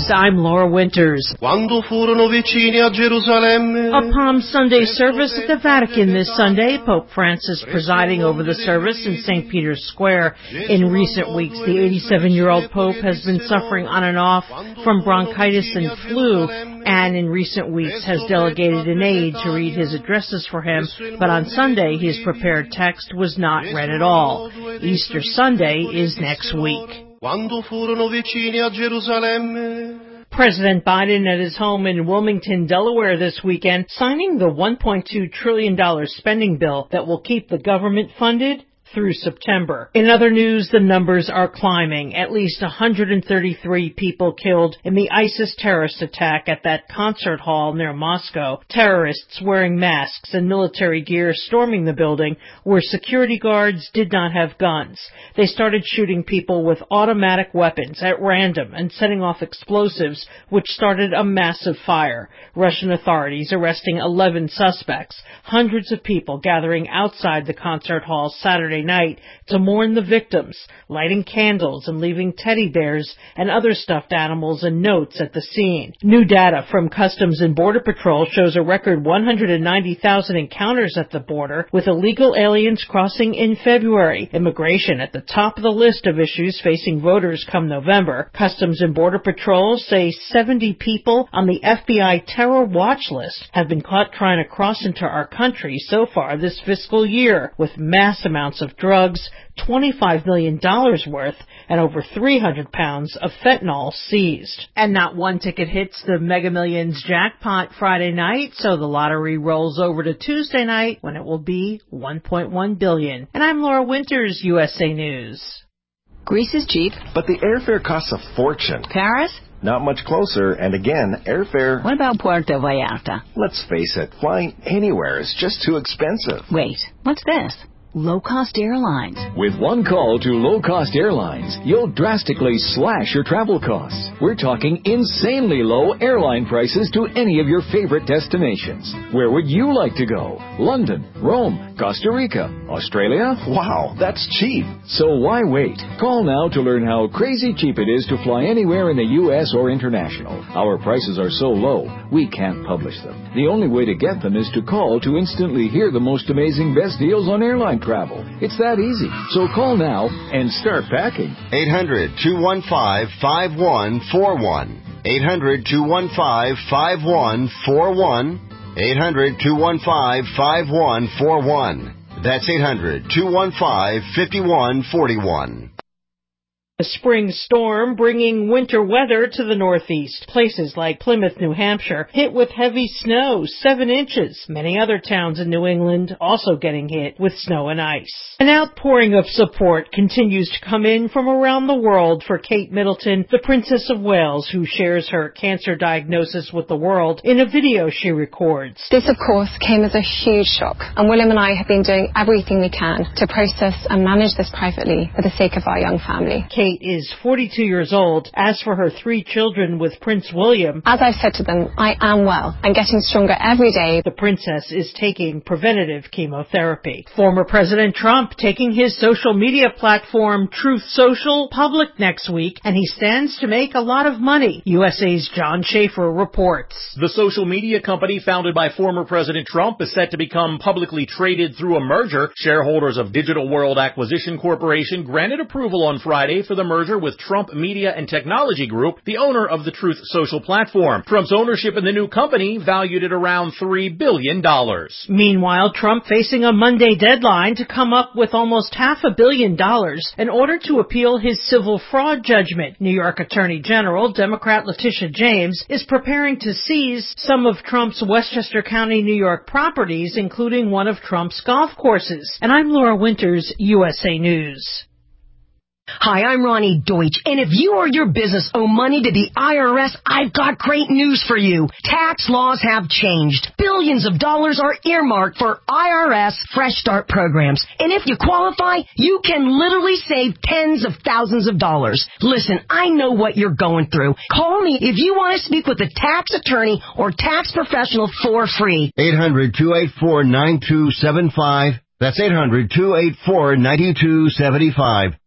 News, I'm Laura Winters. Quando furono vicini a Gerusalemme. A Palm Sunday service at the Vatican this Sunday. Pope Francis presiding over the service in St. Peter's Square. In recent weeks, the 87-year-old Pope has been suffering on and off from bronchitis and flu, and in recent weeks has delegated an aide to read his addresses for him, but on Sunday his prepared text was not read at all. Easter Sunday is next week. Quando furono vicini a Gerusalemme. President Biden at his home in Wilmington, Delaware this weekend, signing the $1.2 trillion spending bill that will keep the government funded through September. In other news, the numbers are climbing. At least 133 people killed in the ISIS terrorist attack at that concert hall near Moscow. Terrorists wearing masks and military gear storming the building where security guards did not have guns. They started shooting people with automatic weapons at random and setting off explosives, which started a massive fire. Russian authorities arresting 11 suspects. Hundreds of people gathering outside the concert hall Saturday night to mourn the victims, lighting candles and leaving teddy bears and other stuffed animals and notes at the scene. New data from Customs and Border Patrol shows a record 190,000 encounters at the border with illegal aliens crossing in February. Immigration at the top of the list of issues facing voters come November. Customs and Border Patrol say 70 people on the FBI terror watch list have been caught trying to cross into our country so far this fiscal year, with mass amounts of drugs, $25 million worth, and over 300 pounds of fentanyl seized. And not one ticket hits the Mega Millions jackpot Friday night, so the lottery rolls over to Tuesday night when it will be $1.1 billion. And I'm Laura Winters, USA News. Greece is cheap. But the airfare costs a fortune. Paris? Not much closer, and again, airfare... What about Puerto Vallarta? Let's face it, flying anywhere is just too expensive. Wait, what's this? Low-cost airlines. With one call to low-cost airlines, you'll drastically slash your travel costs. We're talking insanely low airline prices to any of your favorite destinations. Where would you like to go? London, Rome, Costa Rica, Australia? Wow, that's cheap. So why wait? Call now to learn how crazy cheap it is to fly anywhere in the U.S. or international. Our prices are so low, we can't publish them. The only way to get them is to call to instantly hear the most amazing best deals on airline travel. It's that easy. So call now and start packing. 800-215-5141. 800-215-5141. 800-215-5141. That's 800-215-5141. A spring storm bringing winter weather to the Northeast. Places like Plymouth, New Hampshire, hit with heavy snow, 7 inches. Many other towns in New England also getting hit with snow and ice. An outpouring of support continues to come in from around the world for Kate Middleton, the Princess of Wales, who shares her cancer diagnosis with the world in a video she records. This, of course, came as a huge shock, and William and I have been doing everything we can to process and manage this privately for the sake of our young family. Kate is 42 years old. As for her 3 children with Prince William, as I've said to them, I am well and getting stronger every day. The princess is taking preventative chemotherapy. Former President Trump taking his social media platform Truth Social public next week, and he stands to make a lot of money. USA's John Schaefer reports. The social media company founded by former President Trump is set to become publicly traded through a merger. Shareholders of Digital World Acquisition Corporation granted approval on Friday for the merger with Trump Media and Technology Group, the owner of the Truth Social platform. Trump's ownership in the new company valued at around $3 billion. Meanwhile, Trump facing a Monday deadline to come up with almost $500 million in order to appeal his civil fraud judgment. New York Attorney General Democrat Letitia James is preparing to seize some of Trump's Westchester County, New York properties, including one of Trump's golf courses. And I'm Laura Winters, USA News. Hi, I'm Ronnie Deutsch, and if you or your business owe money to the IRS, I've got great news for you. Tax laws have changed. Billions of dollars are earmarked for IRS Fresh Start programs, and if you qualify, you can literally save tens of thousands of dollars. Listen, I know what you're going through. Call me if you want to speak with a tax attorney or tax professional for free. 800-284-9275. That's 800-284-9275.